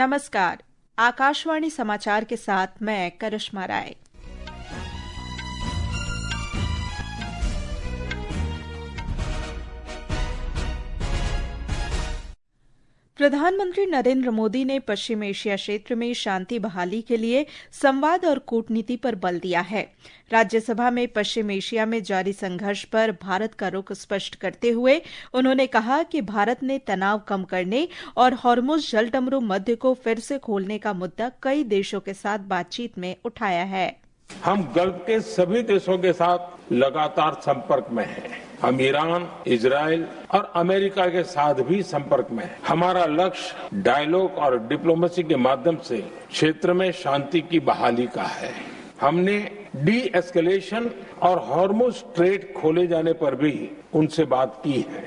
नमस्कार, आकाशवाणी समाचार के साथ मैं करिश्मा राय। प्रधानमंत्री नरेंद्र मोदी ने पश्चिम एशिया क्षेत्र में शांति बहाली के लिए संवाद और कूटनीति पर बल दिया है। राज्यसभा में पश्चिम एशिया में जारी संघर्ष पर भारत का रुख स्पष्ट करते हुए उन्होंने कहा कि भारत ने तनाव कम करने और हॉर्मुज़ जलडमरू मध्य को फिर से खोलने का मुद्दा कई देशों के साथ बातचीत में उठाया है। हम गल्फ के सभी देशों के साथ लगातार संपर्क में हैं। हम ईरान, इजराइल और अमेरिका के साथ भी संपर्क में हैं। हमारा लक्ष्य डायलॉग और डिप्लोमेसी के माध्यम से क्षेत्र में शांति की बहाली का है। हमने डी एस्केलेशन और हॉर्मुज़ स्ट्रेट खोले जाने पर भी उनसे बात की है।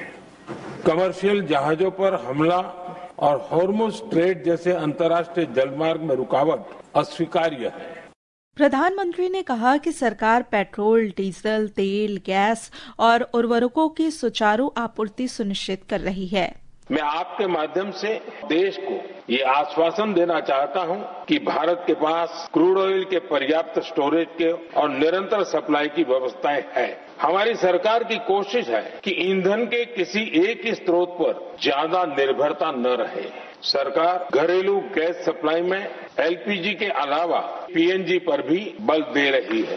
कमर्शियल जहाजों पर हमला और हॉर्मुज़ स्ट्रेट जैसे अंतर्राष्ट्रीय जलमार्ग में रुकावट अस्वीकार्य है। प्रधानमंत्री ने कहा कि सरकार पेट्रोल, डीजल, तेल, गैस और उर्वरकों की सुचारू आपूर्ति सुनिश्चित कर रही है। मैं आपके माध्यम से देश को ये आश्वासन देना चाहता हूं कि भारत के पास क्रूड ऑयल के पर्याप्त स्टोरेज के और निरंतर सप्लाई की व्यवस्थाएं है। हमारी सरकार की कोशिश है कि ईंधन के किसी एक ही स्रोत पर ज्यादा निर्भरता न रहे। सरकार घरेलू गैस सप्लाई में एलपीजी के अलावा पीएनजी पर भी बल दे रही है।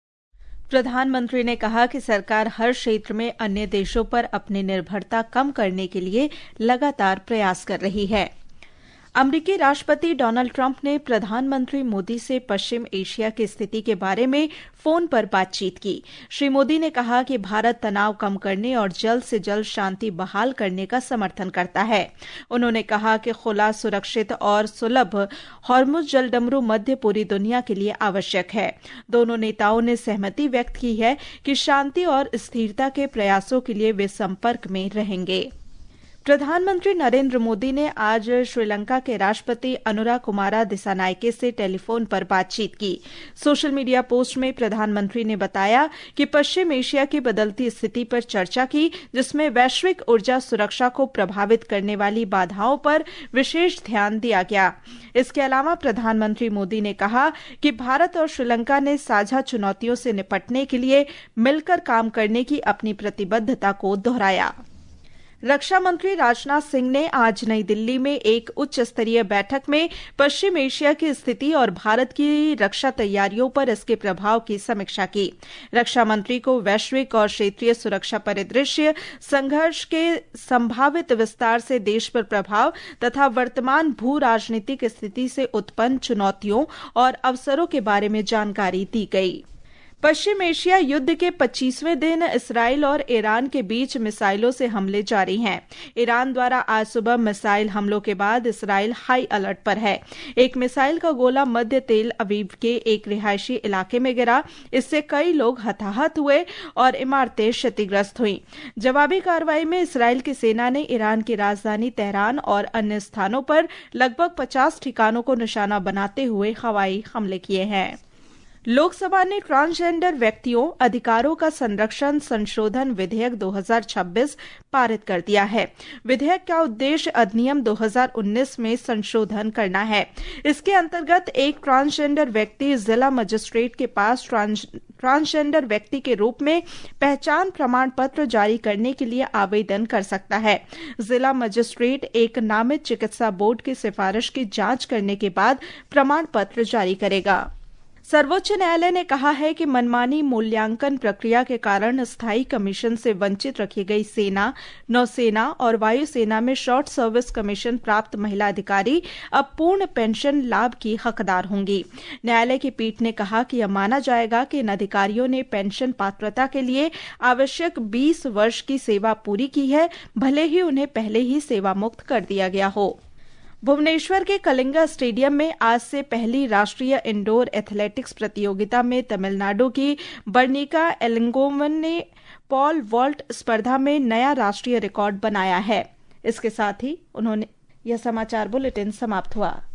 प्रधानमंत्री ने कहा कि सरकार हर क्षेत्र में अन्य देशों पर अपनी निर्भरता कम करने के लिए लगातार प्रयास कर रही है। अमेरिकी राष्ट्रपति डोनाल्ड ट्रंप ने प्रधानमंत्री मोदी से पश्चिम एशिया की स्थिति के बारे में फोन पर बातचीत की। श्री मोदी ने कहा कि भारत तनाव कम करने और जल्द से जल्द शांति बहाल करने का समर्थन करता है। उन्होंने कहा कि खुला, सुरक्षित और सुलभ हॉर्मुज़ जलडमरू मध्य पूरी दुनिया के लिए आवश्यक है। दोनों नेताओं ने सहमति व्यक्त की है कि शांति और स्थिरता के प्रयासों के लिए वे संपर्क में रहेंगे। प्रधानमंत्री नरेंद्र मोदी ने आज श्रीलंका के राष्ट्रपति अनुराकुमारा दिसानायके से टेलीफोन पर बातचीत की। सोशल मीडिया पोस्ट में प्रधानमंत्री ने बताया कि पश्चिम एशिया की बदलती स्थिति पर चर्चा की, जिसमें वैश्विक ऊर्जा सुरक्षा को प्रभावित करने वाली बाधाओं पर विशेष ध्यान दिया गया। इसके अलावा प्रधानमंत्री मोदी ने कहा कि भारत और श्रीलंका ने साझा चुनौतियों से निपटने के लिए मिलकर काम करने की अपनी प्रतिबद्धता को दोहराया। रक्षा मंत्री राजनाथ सिंह ने आज नई दिल्ली में एक उच्च स्तरीय बैठक में पश्चिम एशिया की स्थिति और भारत की रक्षा तैयारियों पर इसके प्रभाव की समीक्षा की। रक्षा मंत्री को वैश्विक और क्षेत्रीय सुरक्षा परिदृश्य, संघर्ष के संभावित विस्तार से देश पर प्रभाव तथा वर्तमान भू राजनीतिक स्थिति से उत्पन्न चुनौतियों और अवसरों के बारे में जानकारी दी गई। पश्चिम एशिया युद्ध के 25वें दिन इसराइल और ईरान के बीच मिसाइलों से हमले जारी हैं। ईरान द्वारा आज सुबह मिसाइल हमलों के बाद इसराइल हाई अलर्ट पर है। एक मिसाइल का गोला मध्य तेल अवीव के एक रिहायशी इलाके में गिरा। इससे कई लोग हताहत हुए और इमारतें क्षतिग्रस्त हुईं। जवाबी कार्रवाई में इसराइल की सेना ने ईरान की राजधानी तेहरान और अन्य स्थानों पर लगभग 50 ठिकानों को निशाना बनाते हुए हवाई हमले किए हैं। लोकसभा ने ट्रांसजेंडर व्यक्तियों अधिकारों का संरक्षण संशोधन विधेयक 2026 पारित कर दिया है। विधेयक का उद्देश्य अधिनियम 2019 में संशोधन करना है। इसके अंतर्गत एक ट्रांसजेंडर व्यक्ति जिला मजिस्ट्रेट के पास ट्रांसजेंडर व्यक्ति के रूप में पहचान प्रमाण पत्र जारी करने के लिए आवेदन कर सकता है। जिला मजिस्ट्रेट एक नामित चिकित्सा बोर्ड की सिफारिश की जांच करने के बाद प्रमाण पत्र जारी करेगा। सर्वोच्च न्यायालय ने कहा है कि मनमानी मूल्यांकन प्रक्रिया के कारण स्थायी कमीशन से वंचित रखी गई सेना, नौसेना और वायुसेना में शॉर्ट सर्विस कमीशन प्राप्त महिला अधिकारी अब पूर्ण पेंशन लाभ की हकदार होंगी। न्यायालय की पीठ ने कहा कि यह माना जाएगा कि इन अधिकारियों ने पेंशन पात्रता के लिए आवश्यक 20 वर्ष की सेवा पूरी की है, भले ही उन्हें पहले ही सेवा मुक्त कर दिया गया हो। भुवनेश्वर के कलिंगा स्टेडियम में आज से पहली राष्ट्रीय इंडोर एथलेटिक्स प्रतियोगिता में तमिलनाडु की बर्निका एलिंगोवन ने पॉल वॉल्ट स्पर्धा में नया राष्ट्रीय रिकॉर्ड बनाया है। इसके साथ ही यह समाचार बुलेटिन समाप्त हुआ।